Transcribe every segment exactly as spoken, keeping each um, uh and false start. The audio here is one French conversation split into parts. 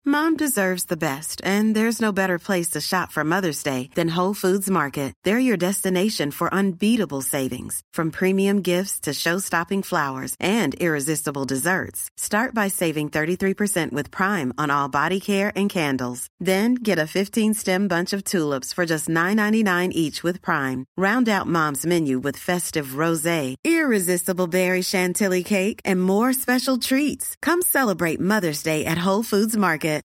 Mom deserves the best, and there's no better place to shop for Mother's Day than Whole Foods Market. They're your destination for unbeatable savings, from premium gifts to show-stopping flowers and irresistible desserts. Start by saving thirty-three percent with Prime on all body care and candles. Then get a fifteen-stem bunch of tulips for just nine ninety-nine each with Prime. Round out Mom's menu with festive rosé, irresistible berry chantilly cake, and more special treats. Come celebrate Mother's Day at Whole Foods Market.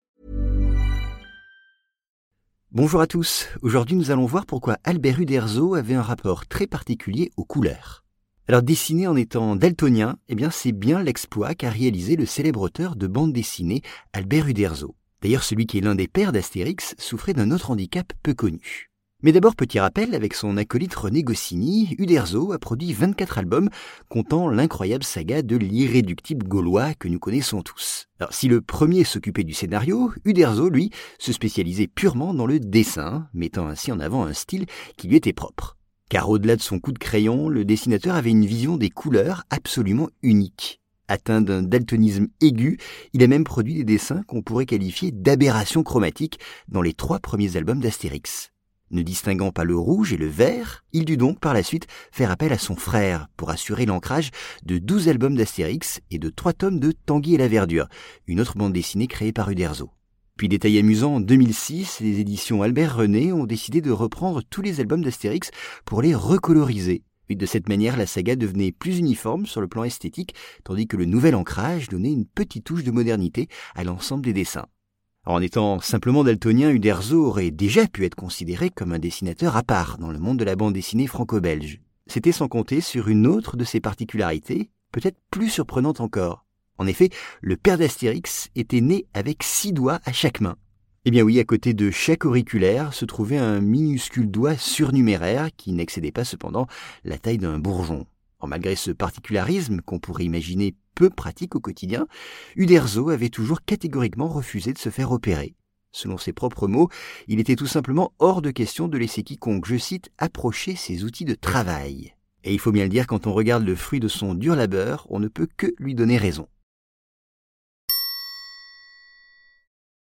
Bonjour à tous, aujourd'hui nous allons voir pourquoi Albert Uderzo avait un rapport très particulier aux couleurs. Alors dessiner en étant daltonien, eh bien c'est bien l'exploit qu'a réalisé le célèbre auteur de bande dessinée Albert Uderzo. D'ailleurs celui qui est l'un des pères d'Astérix souffrait d'un autre handicap peu connu. Mais d'abord, petit rappel, avec son acolyte René Goscinny, Uderzo a produit vingt-quatre albums comptant l'incroyable saga de l'irréductible Gaulois que nous connaissons tous. Alors, si le premier s'occupait du scénario, Uderzo, lui, se spécialisait purement dans le dessin, mettant ainsi en avant un style qui lui était propre. Car au-delà de son coup de crayon, le dessinateur avait une vision des couleurs absolument unique. Atteint d'un daltonisme aigu, il a même produit des dessins qu'on pourrait qualifier d'aberrations chromatiques dans les trois premiers albums d'Astérix. Ne distinguant pas le rouge et le vert, il dut donc par la suite faire appel à son frère pour assurer l'ancrage de douze albums d'Astérix et de trois tomes de Tanguy et la Verdure, une autre bande dessinée créée par Uderzo. Puis détail amusant, en deux mille six, les éditions Albert René ont décidé de reprendre tous les albums d'Astérix pour les recoloriser. Et de cette manière, la saga devenait plus uniforme sur le plan esthétique, tandis que le nouvel ancrage donnait une petite touche de modernité à l'ensemble des dessins. En étant simplement daltonien, Uderzo aurait déjà pu être considéré comme un dessinateur à part dans le monde de la bande dessinée franco-belge. C'était sans compter sur une autre de ses particularités, peut-être plus surprenante encore. En effet, le père d'Astérix était né avec six doigts à chaque main. Eh bien oui, à côté de chaque auriculaire se trouvait un minuscule doigt surnuméraire qui n'excédait pas cependant la taille d'un bourgeon. Malgré ce particularisme qu'on pourrait imaginer peu pratique au quotidien, Uderzo avait toujours catégoriquement refusé de se faire opérer. Selon ses propres mots, il était tout simplement hors de question de laisser quiconque, je cite, approcher ses outils de travail. Et il faut bien le dire, quand on regarde le fruit de son dur labeur, on ne peut que lui donner raison.